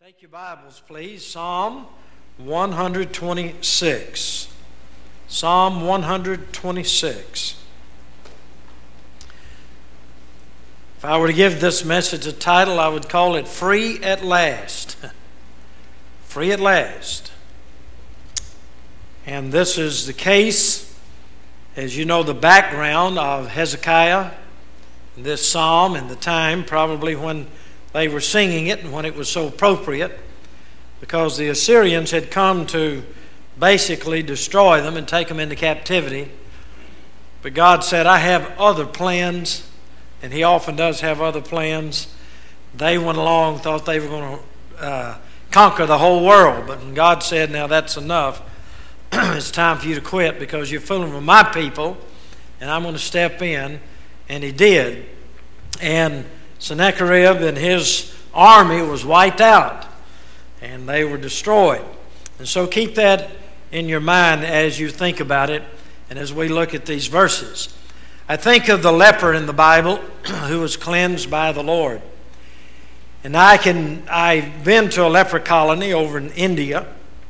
Take your Bibles, please. Psalm 126. Psalm 126. If I were to give this message a title, I would call it Free at Last. Free at Last. And this is the case, as you know, the background of Hezekiah, this psalm, and the time probably when they were singing it and when it was so appropriate, because the Assyrians had come to basically destroy them and take them into captivity. But God said, I have other plans, and He often does have other plans. They went along, thought they were going to conquer the whole world, but when God said, now that's enough, it's time for you to quit because you're fooling with my people, and I'm going to step in. And He did. And Sennacherib and his army was wiped out, and they were destroyed. And so keep that in your mind as you think about it and as we look at these verses. I think of the leper in the Bible who was cleansed by the Lord. And I've been to a leper colony over in India.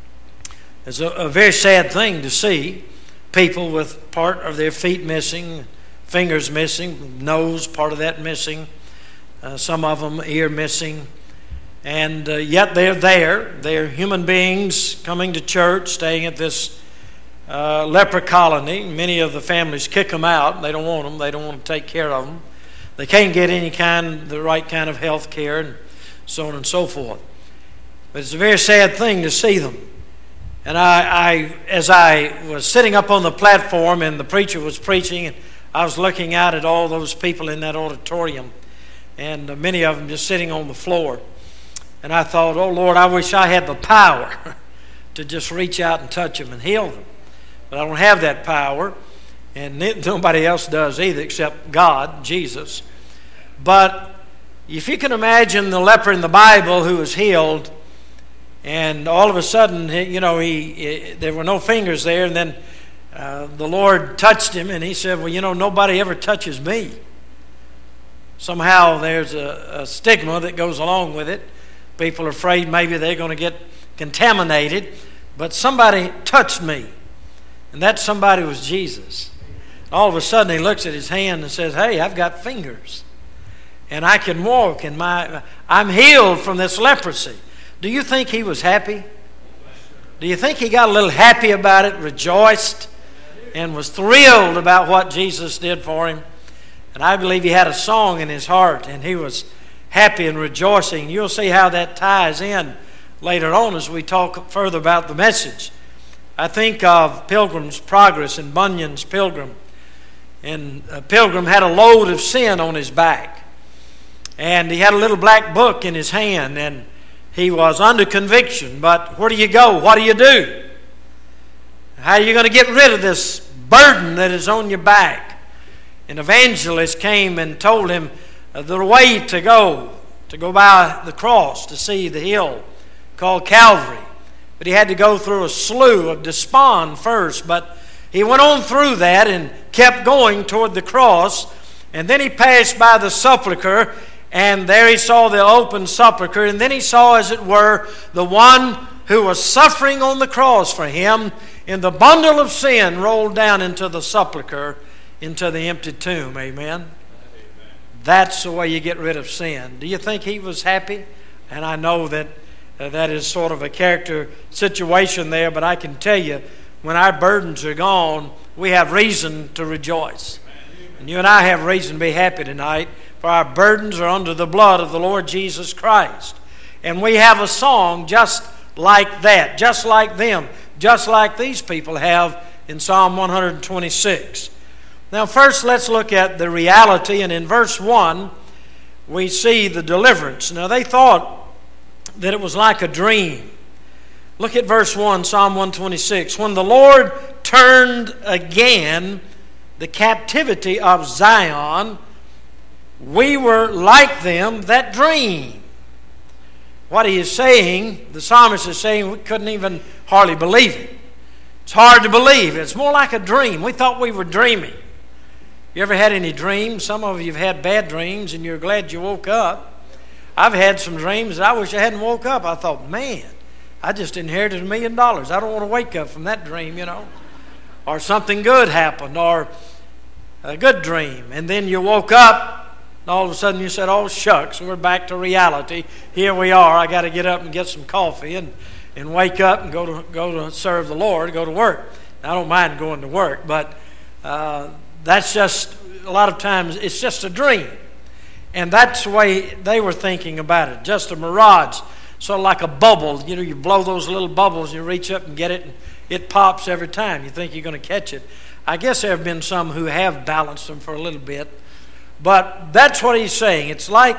It's a very sad thing to see people with part of their feet missing, fingers missing, nose, part of that missing. Some of them ear missing, and yet they're there. They're human beings coming to church, staying at this leper colony. Many of the families kick them out. They don't want them. They don't want to take care of them. They can't get the right kind of health care, and so on and so forth. But it's a very sad thing to see them. And as I was sitting up on the platform and the preacher was preaching, and I was looking out at all those people in that auditorium, and many of them just sitting on the floor. And I thought, oh Lord, I wish I had the power to just reach out and touch them and heal them. But I don't have that power, and nobody else does either except God, Jesus. But if you can imagine the leper in the Bible who was healed, and all of a sudden, there were no fingers there, and then the Lord touched him, and he said, well, nobody ever touches me. Somehow there's a stigma that goes along with it. People are afraid maybe they're going to get contaminated. But somebody touched me. And that somebody was Jesus. All of a sudden he looks at his hand and says, hey, I've got fingers. And I can walk. And I'm healed from this leprosy. Do you think he was happy? Do you think he got a little happy about it, rejoiced, and was thrilled about what Jesus did for him? And I believe he had a song in his heart, and he was happy and rejoicing. You'll see how that ties in later on as we talk further about the message. I think of Pilgrim's Progress and Bunyan's Pilgrim. And Pilgrim had a load of sin on his back. And he had a little black book in his hand, and he was under conviction. But where do you go? What do you do? How are you going to get rid of this burden that is on your back? An evangelist came and told him the way to go by the cross to see the hill called Calvary. But he had to go through a slough of despond first. But he went on through that and kept going toward the cross. And then he passed by the sepulchre, and there he saw the open sepulchre. And then he saw, as it were, the one who was suffering on the cross for him, in the bundle of sin rolled down into the sepulchre, into the empty tomb. Amen? That's the way you get rid of sin. Do you think he was happy? And I know that that is sort of a character situation there, but I can tell you, when our burdens are gone, we have reason to rejoice. And you and I have reason to be happy tonight, for our burdens are under the blood of the Lord Jesus Christ. And we have a song just like that, just like them, just like these people have in Psalm 126. Now first let's look at the reality, and in verse 1 we see the deliverance. Now they thought that it was like a dream. Look at verse 1, Psalm 126. When the Lord turned again the captivity of Zion, we were like them that dream. What he is saying, the psalmist is saying, we couldn't even hardly believe it. It's hard to believe. It's more like a dream. We thought we were dreaming. You ever had any dreams? Some of you have had bad dreams and you're glad you woke up. I've had some dreams that I wish I hadn't woke up. I thought, man, I just inherited $1 million. I don't want to wake up from that dream, Or something good happened, or a good dream. And then you woke up, and all of a sudden you said, oh, shucks, we're back to reality. Here we are. I got to get up and get some coffee and wake up and go to serve the Lord, go to work. Now, I don't mind going to work, but that's just, a lot of times, it's just a dream. And that's the way they were thinking about it, just a mirage, sort of like a bubble. You blow those little bubbles, and you reach up and get it, and it pops every time. You think you're going to catch it. I guess there have been some who have balanced them for a little bit. But that's what he's saying. It's like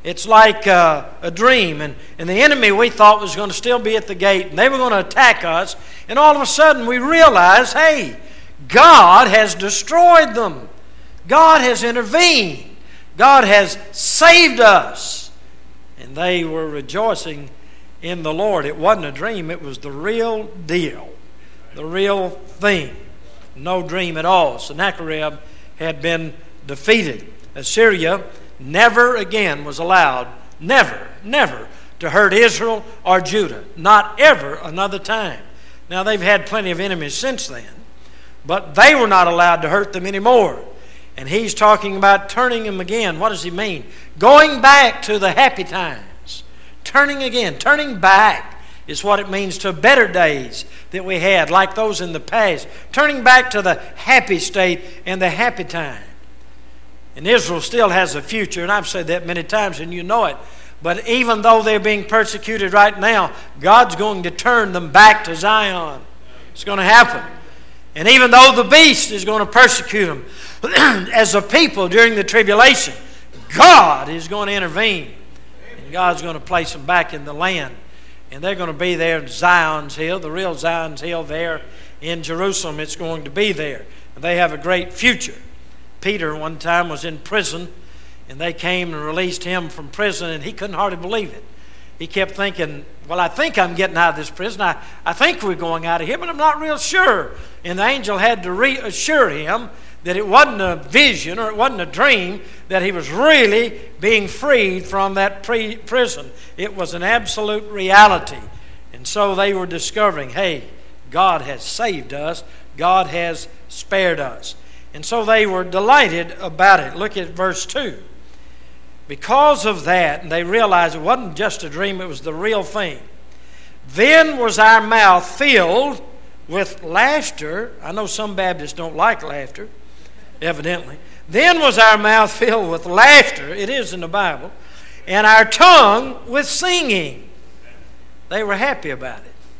a dream. And the enemy we thought was going to still be at the gate, and they were going to attack us. And all of a sudden we realize, hey, God has destroyed them. God has intervened. God has saved us. And they were rejoicing in the Lord. It wasn't a dream. It was the real deal. The real thing. No dream at all. Sennacherib had been defeated. Assyria never again was allowed, never to hurt Israel or Judah. Not ever another time. Now they've had plenty of enemies since then. But they were not allowed to hurt them anymore. And he's talking about turning them again. What does he mean? Going back to the happy times. Turning again. Turning back is what it means to better days that we had, like those in the past. Turning back to the happy state and the happy time. And Israel still has a future, and I've said that many times, and you know it. But even though they're being persecuted right now, God's going to turn them back to Zion. It's going to happen. And even though the beast is going to persecute them as a people during the tribulation, God is going to intervene. And God's going to place them back in the land. And they're going to be there in Zion's Hill, the real Zion's Hill there in Jerusalem. It's going to be there. And they have a great future. Peter one time was in prison, and they came and released him from prison, and he couldn't hardly believe it. He kept thinking, well, I think I'm getting out of this prison. I think we're going out of here, but I'm not real sure. And the angel had to reassure him that it wasn't a vision or it wasn't a dream, that he was really being freed from that prison. It was an absolute reality. And so they were discovering, hey, God has saved us. God has spared us. And so they were delighted about it. Look at verse 2. Because of that, and they realized it wasn't just a dream, it was the real thing. Then was our mouth filled with laughter. I know some Baptists don't like laughter, evidently. Then was our mouth filled with laughter. It is in the Bible. And our tongue with singing. They were happy about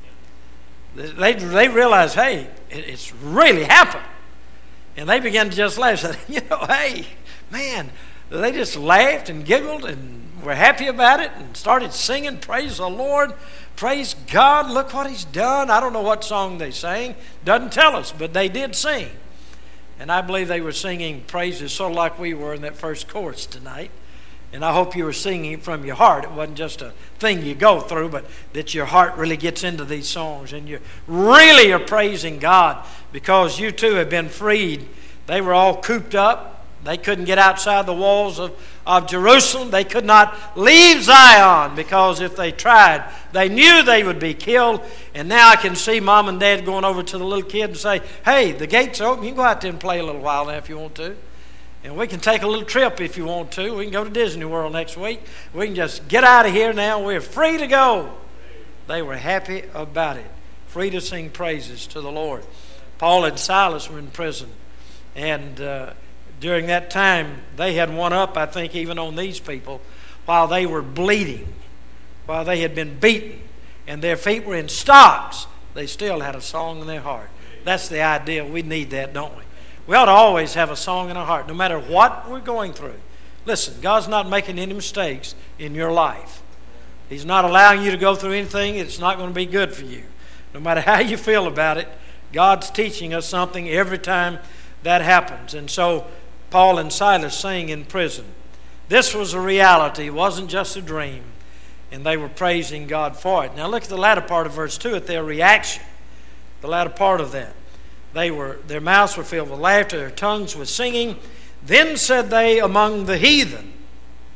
it. They realized, hey, it's really happened. And they began to just laugh. Said, hey, man, they just laughed and giggled and were happy about it and started singing, praise the Lord, praise God, look what he's done. I don't know what song they sang. Doesn't tell us, but they did sing. And I believe they were singing praises sort of like we were in that first chorus tonight. And I hope you were singing from your heart. It wasn't just a thing you go through, but that your heart really gets into these songs. And you really are praising God because you too have been freed. They were all cooped up. They couldn't get outside the walls of Jerusalem. They could not leave Zion because if they tried, they knew they would be killed. And now I can see mom and dad going over to the little kid and say, hey, the gates are open. You can go out there and play a little while now if you want to. And we can take a little trip if you want to. We can go to Disney World next week. We can just get out of here now. We're free to go. They were happy about it. Free to sing praises to the Lord. Paul and Silas were in prison. And during that time, they had one up, I think, even on these people, while they were bleeding, while they had been beaten, and their feet were in stocks. They still had a song in their heart. That's the idea. We need that, don't we? We ought to always have a song in our heart, no matter what we're going through. Listen, God's not making any mistakes in your life. He's not allowing you to go through anything that's not going to be good for you. No matter how you feel about it, God's teaching us something every time that happens. And so Paul and Silas sang in prison. This was a reality. It wasn't just a dream. And they were praising God for it. Now look at the latter part of verse 2 at their reaction. The latter part of that. Their mouths were filled with laughter, their tongues with singing. Then said they among the heathen,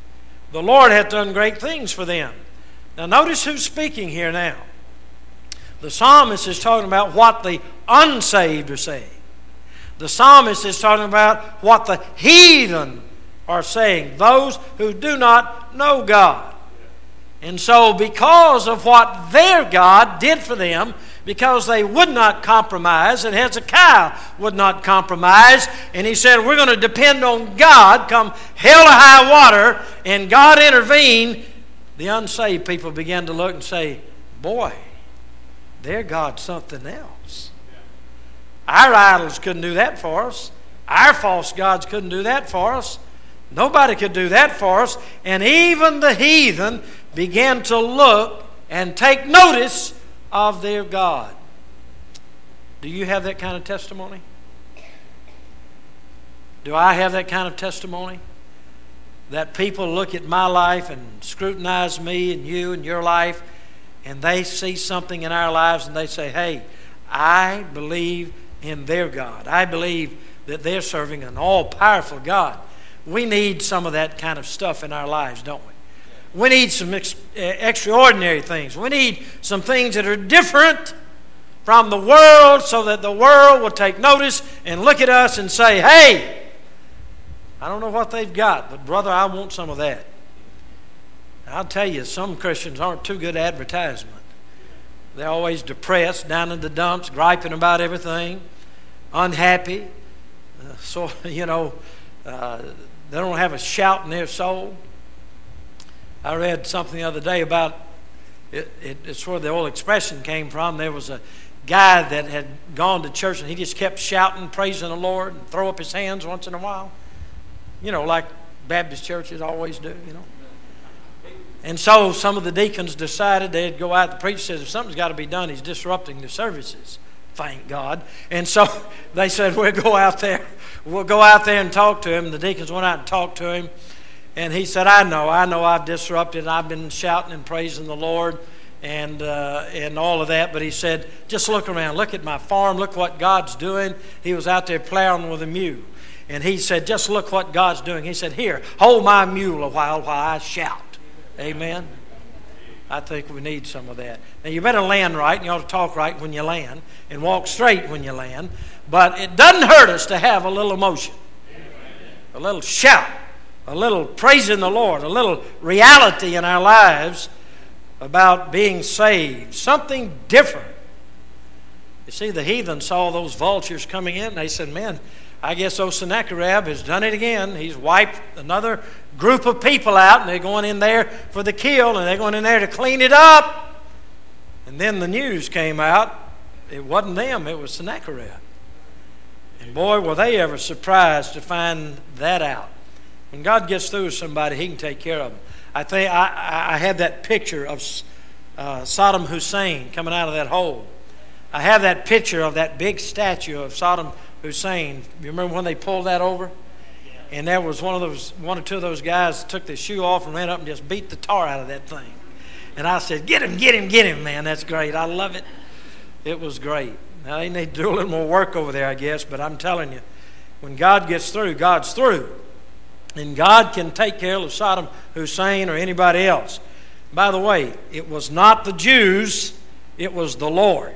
The Lord hath done great things for them. Now notice who's speaking here now. The psalmist is talking about what the unsaved are saying. The psalmist is talking about what the heathen are saying, those who do not know God. And so because of what their God did for them, because they would not compromise, and Hezekiah would not compromise, and he said, we're going to depend on God come hell or high water, and God intervened, the unsaved people began to look and say, boy, their God's something else. Our idols couldn't do that for us. Our false gods couldn't do that for us. Nobody could do that for us. And even the heathen began to look and take notice of their God. Do you have that kind of testimony? Do I have that kind of testimony? That people look at my life and scrutinize me and you and your life, and they see something in our lives and they say, hey, I believe in their God. I believe that they're serving an all-powerful God. We need some of that kind of stuff in our lives, don't we? We need some extraordinary things. We need some things that are different from the world so that the world will take notice and look at us and say, hey, I don't know what they've got, but brother, I want some of that. I'll tell you, some Christians aren't too good advertisement. They're always depressed, down in the dumps, griping about everything, unhappy. They don't have a shout in their soul. I read something the other day about, it's where the old expression came from. There was a guy that had gone to church and he just kept shouting, praising the Lord, and throw up his hands once in a while. Like Baptist churches always do, And so some of the deacons decided they'd go out. The preacher says, if something's got to be done, he's disrupting the services. Thank God. And so they said, we'll go out there and talk to him. The deacons went out and talked to him. And he said, I know I've disrupted. I've been shouting and praising the Lord and all of that. But he said, just look around. Look at my farm. Look what God's doing. He was out there plowing with a mule. And he said, just look what God's doing. He said, here, hold my mule a while I shout. Amen. I think we need some of that. Now, you better land right, and you ought to talk right when you land, and walk straight when you land. But it doesn't hurt us to have a little emotion, a little shout, a little praising the Lord, a little reality in our lives about being saved, something different. You see, the heathen saw those vultures coming in, and they said, man, I guess Sennacherib has done it again. He's wiped another group of people out, and they're going in there for the kill, and they're going in there to clean it up. And then the news came out. It wasn't them, it was Sennacherib. And boy, were they ever surprised to find that out. When God gets through with somebody, He can take care of them. I think I had that picture of Saddam Hussein coming out of that hole. I have that picture of that big statue of Saddam Hussein. You remember when they pulled that over? And there was one or two of those guys took their shoe off and ran up and just beat the tar out of that thing. And I said, get him, man. That's great. I love it. It was great. Now, they need to do a little more work over there, I guess, but I'm telling you, when God gets through, God's through. And God can take care of Saddam Hussein or anybody else. By the way, it was not the Jews, it was the Lord.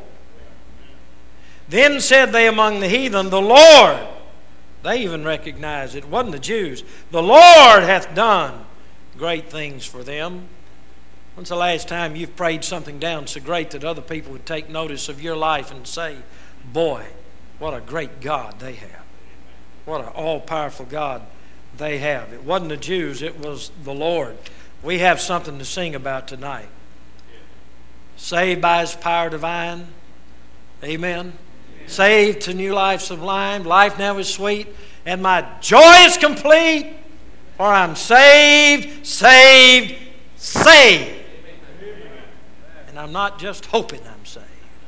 Then said they among the heathen, the Lord. They even recognized it wasn't the Jews. The Lord hath done great things for them. When's the last time you've prayed something down so great that other people would take notice of your life and say, boy, what a great God they have. What an all-powerful God they have. It wasn't the Jews, it was the Lord. We have something to sing about tonight. Saved by His power divine. Amen. Saved to new life sublime. Life now is sweet, and my joy is complete. For I'm saved, saved, saved. And I'm not just hoping I'm saved.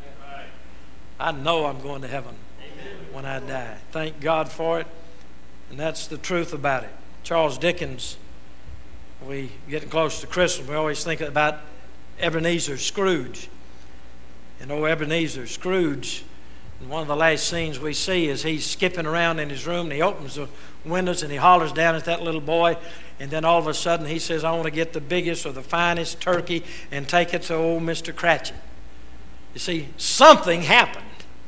I know I'm going to heaven when I die. Thank God for it. And that's the truth about it. Charles Dickens, we getting close to Christmas, we always think about Ebenezer Scrooge. And Ebenezer Scrooge And one of the last scenes we see is he's skipping around in his room, and he opens the windows and he hollers down at that little boy. And then all of a sudden he says, I want to get the biggest or the finest turkey and take it to old Mr. Cratchit. You see, something happened.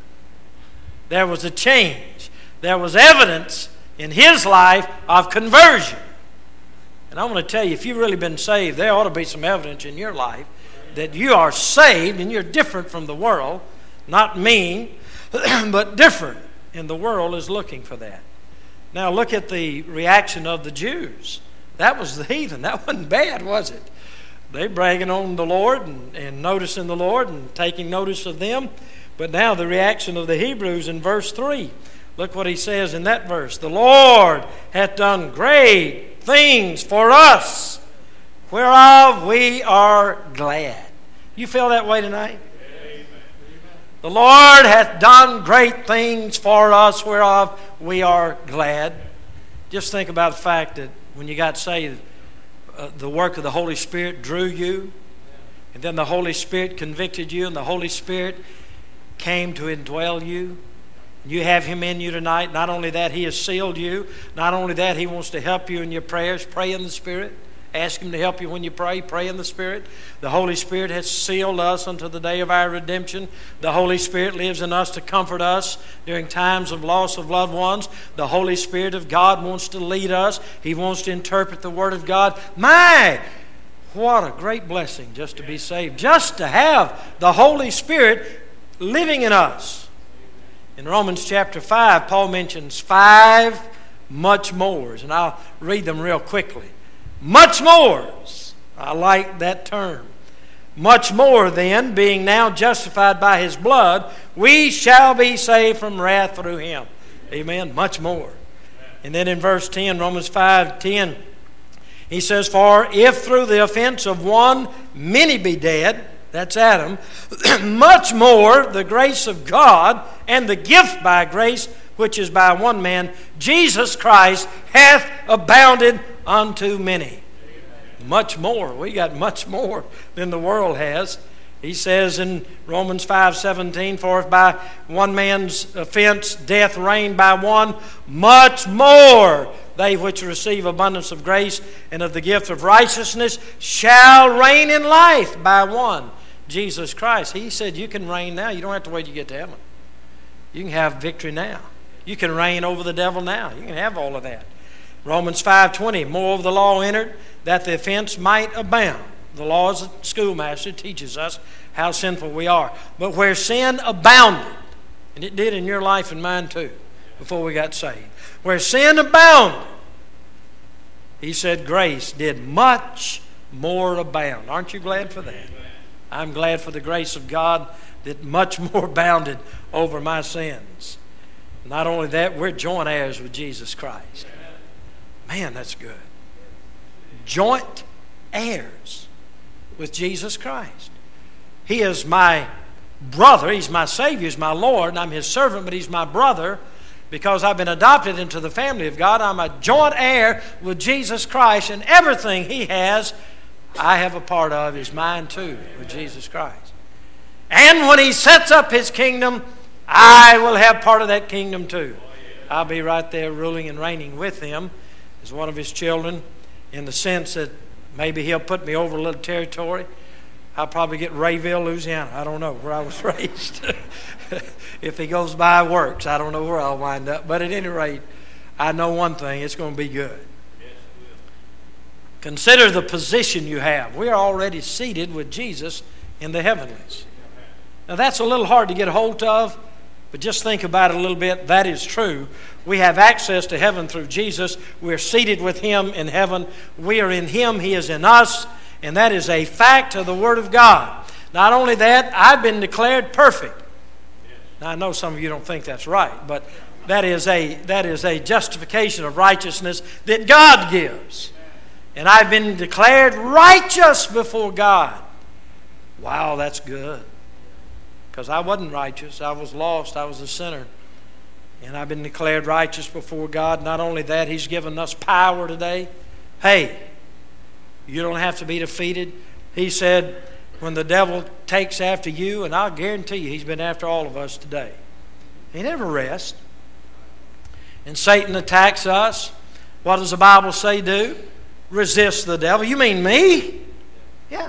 There was a change. There was evidence in his life of conversion. And I want to tell you, if you've really been saved, there ought to be some evidence in your life that you are saved and you're different from the world. Not mean, but different. And the world is looking for that. Now look at the reaction of the Jews. That was the heathen. That wasn't bad, was it? They bragging on the Lord and noticing the Lord and taking notice of them. But now the reaction of the Hebrews in verse 3. Look what he says in that verse. The Lord hath done great things for us, whereof we are glad. You feel that way tonight? Amen. The Lord hath done great things for us, whereof we are glad. Just think about the fact that when you got saved, the work of the Holy Spirit drew you, and then the Holy Spirit convicted you, and the Holy Spirit came to indwell you. You have Him in you tonight. Not only that, He has sealed you. Not only that, He wants to help you in your prayers. Pray in the Spirit. Ask Him to help you when you pray. Pray in the Spirit. The Holy Spirit has sealed us unto the day of our redemption. The Holy Spirit lives in us to comfort us during times of loss of loved ones. The Holy Spirit of God wants to lead us. He wants to interpret the Word of God. My, what a great blessing just to be saved. Just to have the Holy Spirit living in us. In Romans chapter 5, Paul mentions 5 much mores. And I'll read them real quickly. Much more. I like that term. Much more then, being now justified by His blood, we shall be saved from wrath through Him. Amen. Much more. And then in verse 10, Romans 5:10, he says, For if through the offense of one many be dead, that's Adam, much more the grace of God and the gift by grace, which is by one man, Jesus Christ, hath abounded unto many. Much more. We got much more than the world has. He says in Romans 5:17, For if by one man's offense death reigned by one, much more they which receive abundance of grace and of the gift of righteousness shall reign in life by one, Jesus Christ. He said you can reign now. You don't have to wait till you get to heaven. You can have victory now. You can reign over the devil now. You can have all of that. Romans 5:20, Moreover the law entered, that the offense might abound. The law as a schoolmaster teaches us how sinful we are. But where sin abounded, and it did in your life and mine too, before we got saved. Where sin abounded, he said grace did much more abound. Aren't you glad for that? I'm glad for the grace of God that much more abounded over my sins. Not only that, we're joint heirs with Jesus Christ. Man, that's good. Joint heirs with Jesus Christ. He is my brother. He's my Savior. He's my Lord. And I'm His servant, but He's my brother because I've been adopted into the family of God. I'm a joint heir with Jesus Christ, and everything He has, I have a part of, is mine too, with Jesus Christ. And when He sets up His kingdom, I will have part of that kingdom too. I'll be right there ruling and reigning with Him as one of His children, in the sense that maybe He'll put me over a little territory. I'll probably get Rayville, Louisiana. I don't know where I was raised. If He goes by works, I don't know where I'll wind up. But at any rate, I know one thing, it's going to be good. Consider the position you have. We are already seated with Jesus in the heavenlies. Now that's a little hard to get a hold of, but just think about it a little bit. That is true. We have access to heaven through Jesus. We're seated with Him in heaven. We are in Him. He is in us. And that is a fact of the Word of God. Not only that, I've been declared perfect. Now I know some of you don't think that's right, but that is a justification of righteousness that God gives. And I've been declared righteous before God. Wow, that's good. Because I wasn't righteous. I was lost. I was a sinner. And I've been declared righteous before God. Not only that, He's given us power today. Hey, you don't have to be defeated. He said, when the devil takes after you, and I'll guarantee you he's been after all of us today. He never rests. And Satan attacks us. What does the Bible say do? Resist the devil. You mean me? Yeah.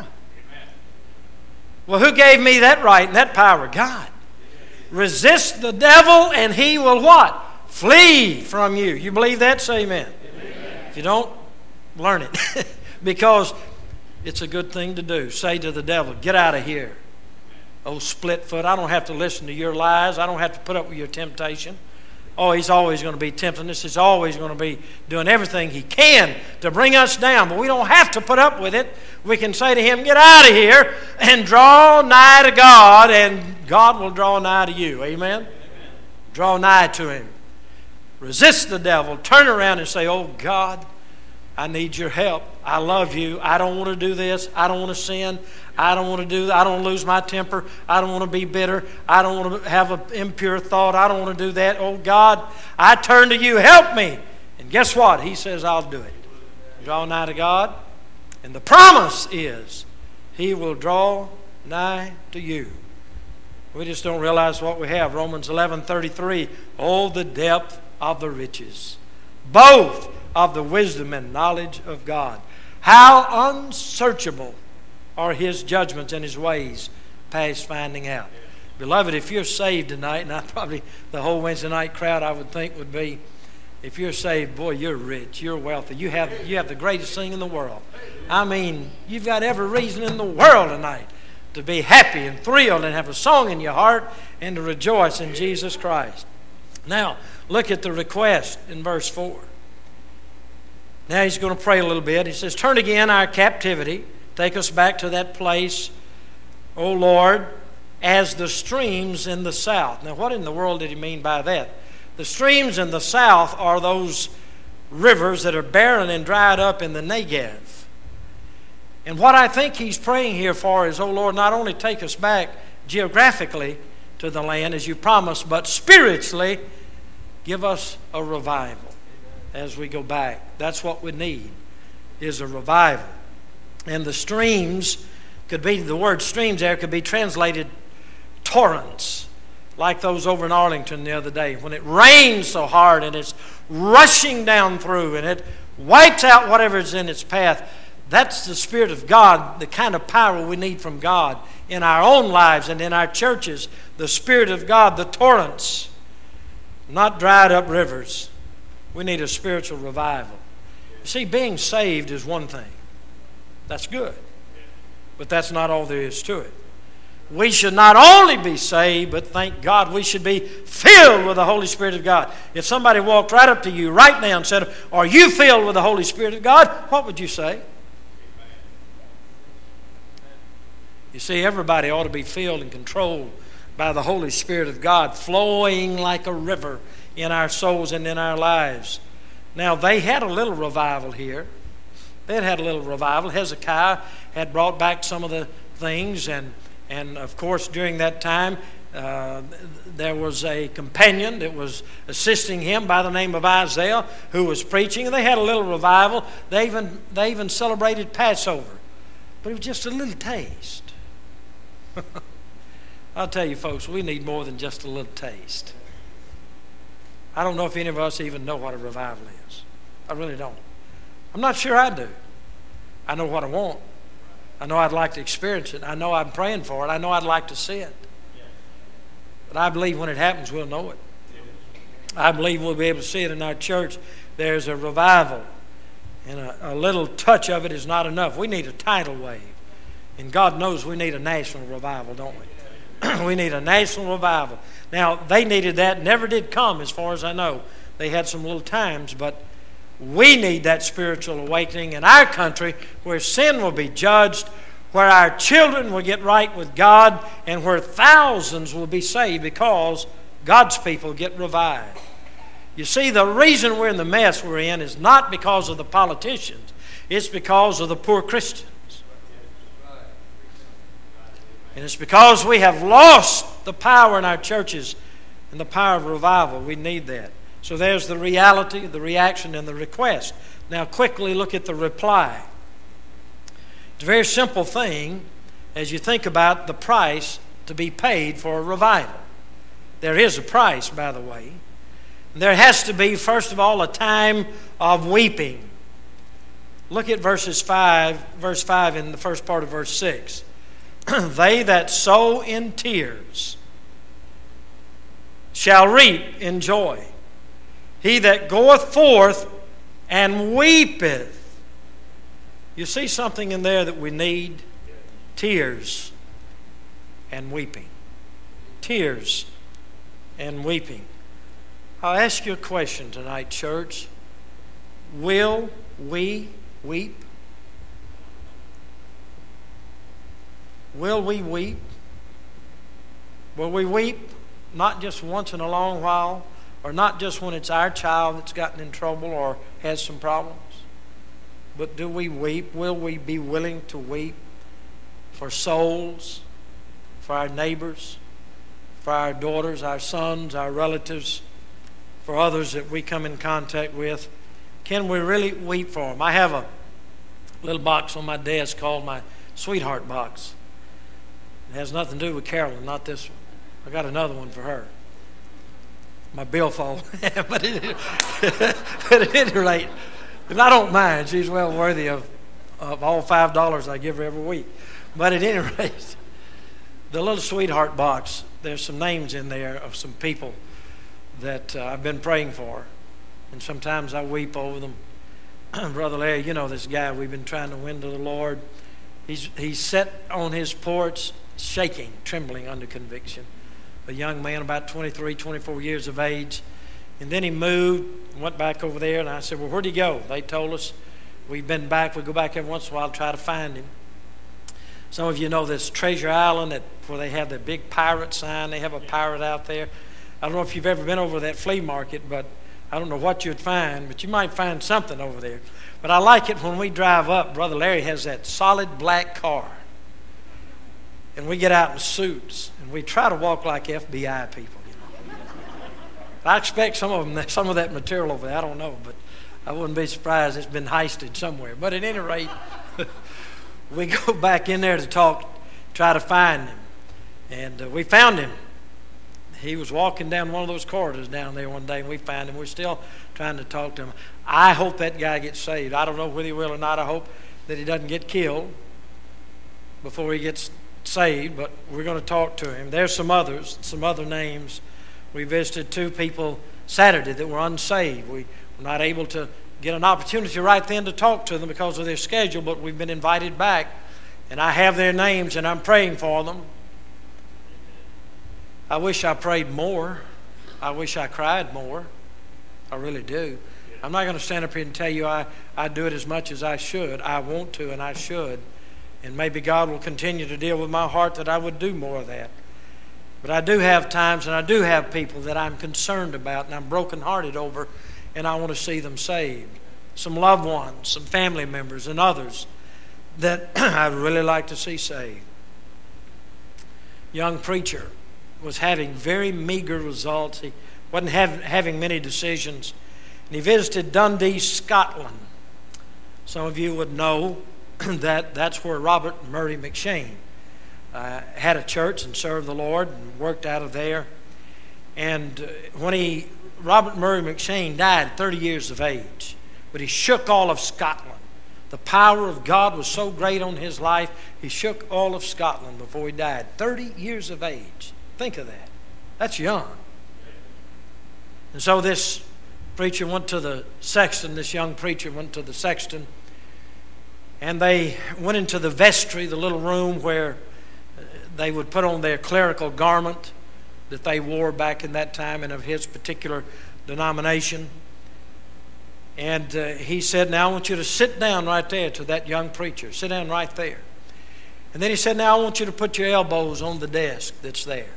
Well, who gave me that right and that power? God. Resist the devil and he will what? Flee from you. You believe that? Say amen. If you don't, learn it. Because it's a good thing to do. Say to the devil, get out of here. Oh, split foot, I don't have to listen to your lies. I don't have to put up with your temptation. Oh, he's always going to be tempting us. He's always going to be doing everything he can to bring us down. But we don't have to put up with it. We can say to him, get out of here and draw nigh to God, and God will draw nigh to you. Amen? Amen. Draw nigh to him. Resist the devil. Turn around and say, oh, God, I need your help. I love you. I don't want to do this. I don't want to sin. I don't want to do that. I don't want to lose my temper. I don't want to be bitter. I don't want to have an impure thought. I don't want to do that. Oh, God, I turn to you. Help me. And guess what? He says, I'll do it. Draw nigh to God. And the promise is he will draw nigh to you. We just don't realize what we have. Romans 11:33. Oh, the depth of the riches, both of the wisdom and knowledge of God. How unsearchable are his judgments and his ways past finding out. Beloved, if you're saved tonight, and I probably the whole Wednesday night crowd I would think would be, if you're saved, boy, you're rich, you're wealthy, you have the greatest thing in the world. I mean, you've got every reason in the world tonight to be happy and thrilled and have a song in your heart and to rejoice in Jesus Christ. Now, look at the request in verse 4. Now he's going to pray a little bit. He says, turn again our captivity. Take us back to that place, O Lord, as the streams in the south. Now, what in the world did he mean by that? The streams in the south are those rivers that are barren and dried up in the Negev. And what I think he's praying here for is, oh Lord, not only take us back geographically to the land as you promised, but spiritually give us a revival as we go back. That's what we need, is a revival. And the streams could be, the word streams there could be translated torrents, like those over in Arlington the other day. When it rains so hard and it's rushing down through and it wipes out whatever's in its path, that's the Spirit of God, the kind of power we need from God in our own lives and in our churches. The Spirit of God, the torrents, not dried up rivers. We need a spiritual revival. You see, being saved is one thing. That's good. But that's not all there is to it. We should not only be saved, but thank God we should be filled with the Holy Spirit of God. If somebody walked right up to you right now and said, are you filled with the Holy Spirit of God? What would you say? You see, everybody ought to be filled and controlled by the Holy Spirit of God, flowing like a river in our souls and in our lives. Now, they had a little revival here. They had a little revival. Hezekiah had brought back some of the things, and of course, during that time, there was a companion that was assisting him by the name of Isaiah, who was preaching, and they had a little revival. They even celebrated Passover, but it was just a little taste. I'll tell you, folks, we need more than just a little taste. I don't know if any of us even know what a revival is. I really don't. I'm not sure I do. I know what I want. I know I'd like to experience it. I know I'm praying for it. I know I'd like to see it. But I believe when it happens, we'll know it. I believe we'll be able to see it in our church. There's a revival. And a little touch of it is not enough. We need a tidal wave. And God knows we need a national revival, don't we? We need a national revival. Now, they needed that. Never did come, as far as I know. They had some little times, but we need that spiritual awakening in our country, where sin will be judged, where our children will get right with God, and where thousands will be saved because God's people get revived. You see, the reason we're in the mess we're in is not because of the politicians. It's because of the poor Christians. And it's because we have lost the power in our churches and the power of revival. We need that. So there's the reality, the reaction, and the request. Now quickly look at the reply. It's a very simple thing as you think about the price to be paid for a revival. There is a price, by the way. There has to be, first of all, a time of weeping. Look at verse 5 in the first part of verse 6. They that sow in tears shall reap in joy. He that goeth forth and weepeth. You see something in there that we need? Tears and weeping. Tears and weeping. I'll ask you a question tonight, church. Will we weep? Will we weep? Will we weep not just once in a long while, or not just when it's our child that's gotten in trouble or has some problems? But do we weep? Will we be willing to weep for souls, for our neighbors, for our daughters, our sons, our relatives, for others that we come in contact with? Can we really weep for them? I have a little box on my desk called my sweetheart box. It has nothing to do with Carolyn, not this one. I got another one for her. My billfold. but at any rate, and I don't mind. She's well worthy of all $5 I give her every week. But at any rate, the little sweetheart box, there's some names in there of some people that I've been praying for. And sometimes I weep over them. Brother Larry, you know this guy we've been trying to win to the Lord. He's sat on his porch shaking, trembling under conviction. A young man about 23, 24 years of age. And then he moved, went back over there, and I said, well, where'd he go? They told us. We've been back. We go back every once in a while to try to find him. Some of you know this Treasure Island where they have the big pirate sign. They have a pirate out there. I don't know if you've ever been over that flea market, but I don't know what you'd find, but you might find something over there. But I like it when we drive up. Brother Larry has that solid black car. And we get out in suits, and we try to walk like FBI people. You know? I expect some of that material over there. I don't know, but I wouldn't be surprised it's been heisted somewhere. But at any rate, we go back in there to try to find him. And we found him. He was walking down one of those corridors down there one day, and we found him. We're still trying to talk to him. I hope that guy gets saved. I don't know whether he will or not. I hope that he doesn't get killed before he gets saved, but we're going to talk to him. There's some other names. We visited 2 people Saturday that were unsaved. We were not able to get an opportunity right then to talk to them because of their schedule, but we've been invited back, and I have their names, and I'm praying for them. I wish I prayed more. I wish I cried more. I really do. I'm not going to stand up here and tell you I do it as much as I should. I want to, and I should. And maybe God will continue to deal with my heart that I would do more of that. But I do have times, and I do have people that I'm concerned about and I'm brokenhearted over, and I want to see them saved. Some loved ones, some family members, and others that I'd really like to see saved. Young preacher was having very meager results. He wasn't having many decisions. And he visited Dundee, Scotland. Some of you would know that's where Robert Murray M'Cheyne had a church and served the Lord and worked out of there. And when Robert Murray M'Cheyne died at 30 years of age, but he shook all of Scotland. The power of God was so great on his life, he shook all of Scotland before he died. 30 years of age. Think of that. That's young. And so this preacher went to the sexton, this young preacher went to the sexton, and they went into the vestry, the little room where they would put on their clerical garment that they wore back in that time and of his particular denomination. And he said, now I want you to sit down right there to that young preacher. Sit down right there. And then he said, now I want you to put your elbows on the desk that's there.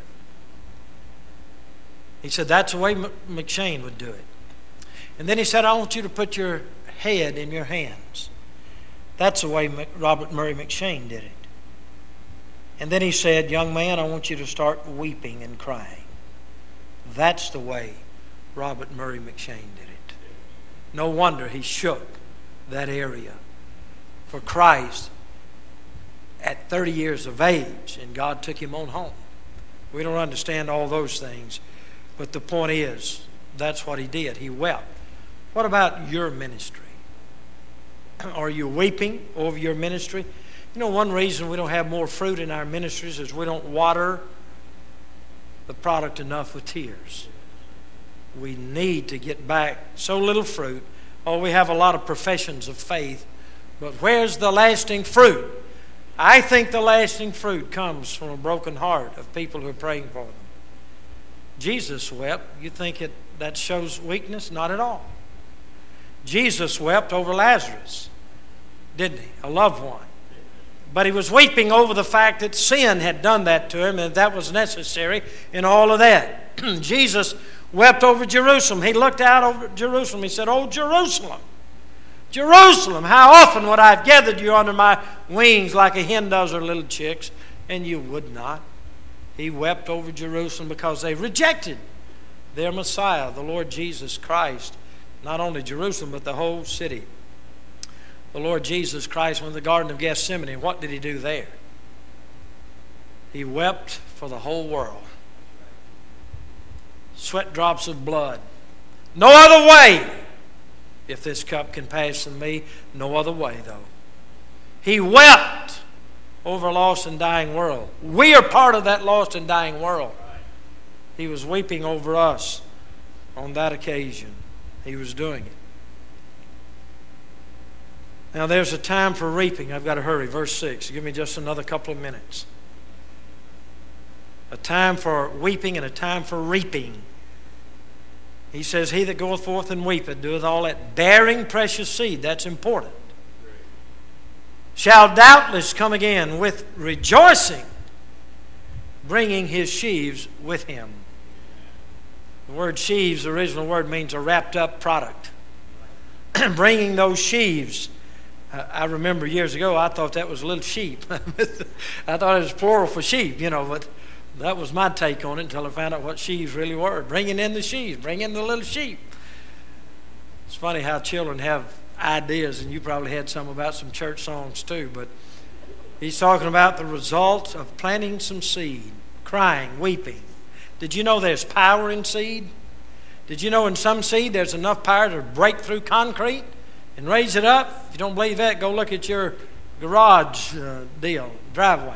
He said, that's the way M'Cheyne would do it. And then he said, I want you to put your head in your hands. That's the way Robert Murray M'Cheyne did it. And then he said, young man, I want you to start weeping and crying. That's the way Robert Murray M'Cheyne did it. No wonder he shook that area for Christ at 30 years of age, and God took him on home. We don't understand all those things. But the point is, that's what he did. He wept. What about your ministry? Are you weeping over your ministry? You know, one reason we don't have more fruit in our ministries is we don't water the product enough with tears. We need to get back so little fruit. Oh, we have a lot of professions of faith, but where's the lasting fruit? I think the lasting fruit comes from a broken heart of people who are praying for them. Jesus wept. You think that shows weakness? Not at all. Jesus wept over Lazarus, didn't he? A loved one. But he was weeping over the fact that sin had done that to him, and that was necessary in all of that. Jesus wept over Jerusalem. He looked out over Jerusalem. He said, "Oh, Jerusalem, Jerusalem, how often would I have gathered you under my wings like a hen does her little chicks, and you would not." He wept over Jerusalem because they rejected their Messiah, the Lord Jesus Christ. Not only Jerusalem, but the whole city. The Lord Jesus Christ went to the Garden of Gethsemane. What did he do there? He wept for the whole world. Sweat drops of blood. No other way. If this cup can pass from me, no other way though. He wept over a lost and dying world. We are part of that lost and dying world. He was weeping over us on that occasion. He was doing it. Now there's a time for reaping. I've got to hurry. Verse 6. Give me just another couple of minutes. A time for weeping and a time for reaping. He says, "He that goeth forth and weepeth doeth all that, bearing precious seed." That's important. "Shall doubtless come again with rejoicing, bringing his sheaves with him." The word sheaves, the original word, means a wrapped up product. Bringing those sheaves. I remember years ago, I thought that was a little sheep. I thought it was plural for sheep, but that was my take on it until I found out what sheaves really were. Bringing in the sheaves, bring in the little sheep. It's funny how children have ideas, and you probably had some about some church songs too, but he's talking about the result of planting some seed, crying, weeping. Did you know there's power in seed? Did you know in some seed there's enough power to break through concrete and raise it up? If you don't believe that, go look at your garage driveway.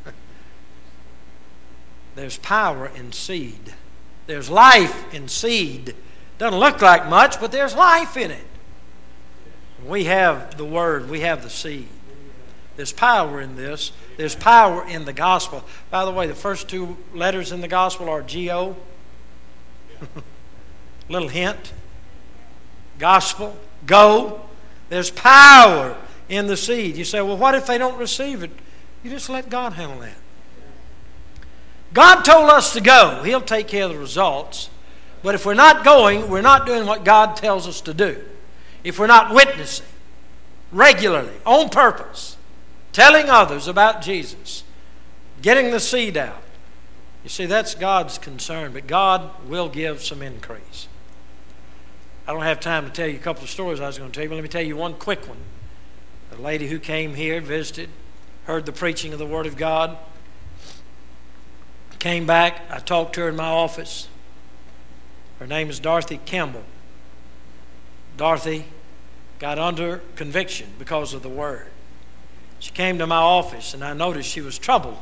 There's power in seed. There's life in seed. Doesn't look like much, but there's life in it. We have the Word. We have the seed. There's power in this. There's power in the gospel. By the way, the first two letters in the gospel are G-O. Little hint. Gospel. Go. There's power in the seed. You say, well, what if they don't receive it? You just let God handle that. God told us to go. He'll take care of the results. But if we're not going, we're not doing what God tells us to do. If we're not witnessing regularly, on purpose, telling others about Jesus, getting the seed out. You see, that's God's concern, but God will give some increase. I don't have time to tell you a couple of stories I was going to tell you, but let me tell you one quick one. A lady who came here, visited, heard the preaching of the Word of God, came back. I talked to her in my office. Her name is Dorothy Campbell. Dorothy got under conviction because of the Word. She came to my office, and I noticed she was troubled.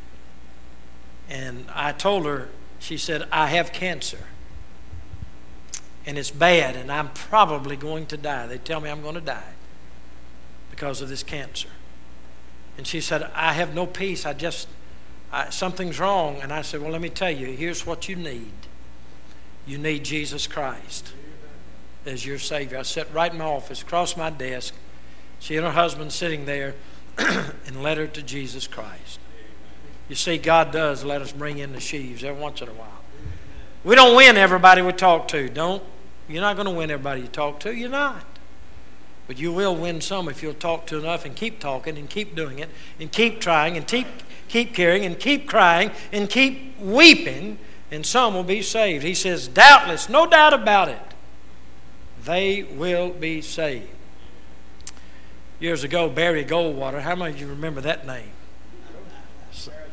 And I told her, she said, "I have cancer. And it's bad, and I'm probably going to die. They tell me I'm going to die because of this cancer." And she said, "I have no peace. Something's wrong." And I said, "Well, let me tell you, here's what you need. You need Jesus Christ as your Savior." I sat right in my office, across my desk. She and her husband sitting there, and led her to Jesus Christ. You see, God does let us bring in the sheaves every once in a while. We don't win everybody we talk to. You're not going to win everybody you talk to. You're not. But you will win some if you'll talk to enough and keep talking and keep doing it and keep trying and keep caring and keep crying and keep weeping, and some will be saved. He says, doubtless, no doubt about it, they will be saved. Years ago, Barry Goldwater, how many of you remember that name?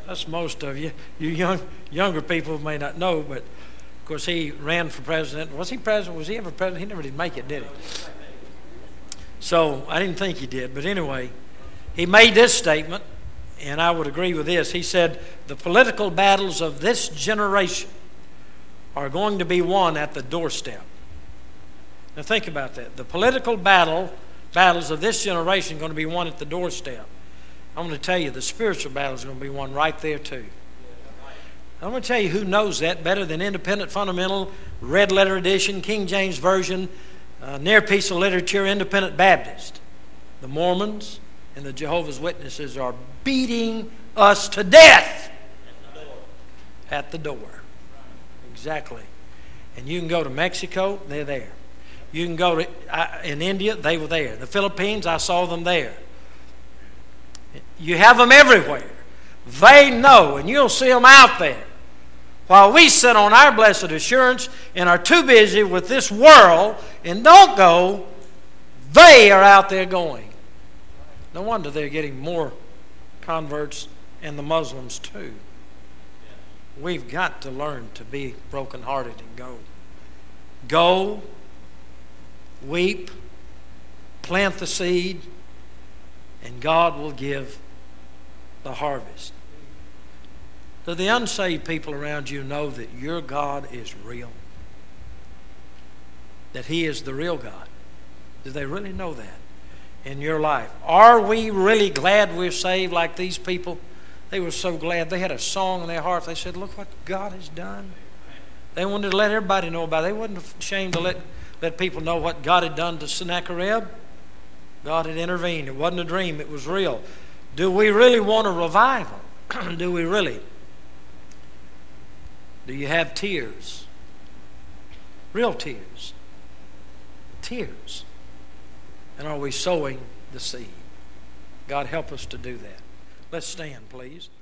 That's most of you. You younger people may not know, but of course he ran for president. Was he president? Was he ever president? He never did make it, did he? So I didn't think he did. But anyway, he made this statement, and I would agree with this. He said, the political battles of this generation are going to be won at the doorstep. Now think about that. The political battles of this generation are going to be won at the doorstep. I'm going to tell you, the spiritual battle is going to be won right there too. I'm going to tell you who knows that better than Independent Fundamental, Red Letter Edition, King James Version, Near Piece of Literature, Independent Baptist. The Mormons and the Jehovah's Witnesses are beating us to death at the door. Exactly. And you can go to Mexico, they're there. You can go to in India, they were there. The Philippines, I saw them there. You have them everywhere. They know, and you'll see them out there. While we sit on our blessed assurance and are too busy with this world and don't go, they are out there going. No wonder they're getting more converts, and the Muslims too. We've got to learn to be brokenhearted and go. Go, weep, plant the seed, and God will give the harvest. Do the unsaved people around you know that your God is real? That He is the real God? Do they really know that in your life? Are we really glad we're saved like these people? They were so glad. They had a song in their heart. They said, look what God has done. They wanted to let everybody know about it. They wasn't ashamed to let people know what God had done to Sennacherib. God had intervened. It wasn't a dream. It was real. Do we really want a revival? Do we really? Do you have tears? Real tears. Tears. And are we sowing the seed? God help us to do that. Let's stand, please.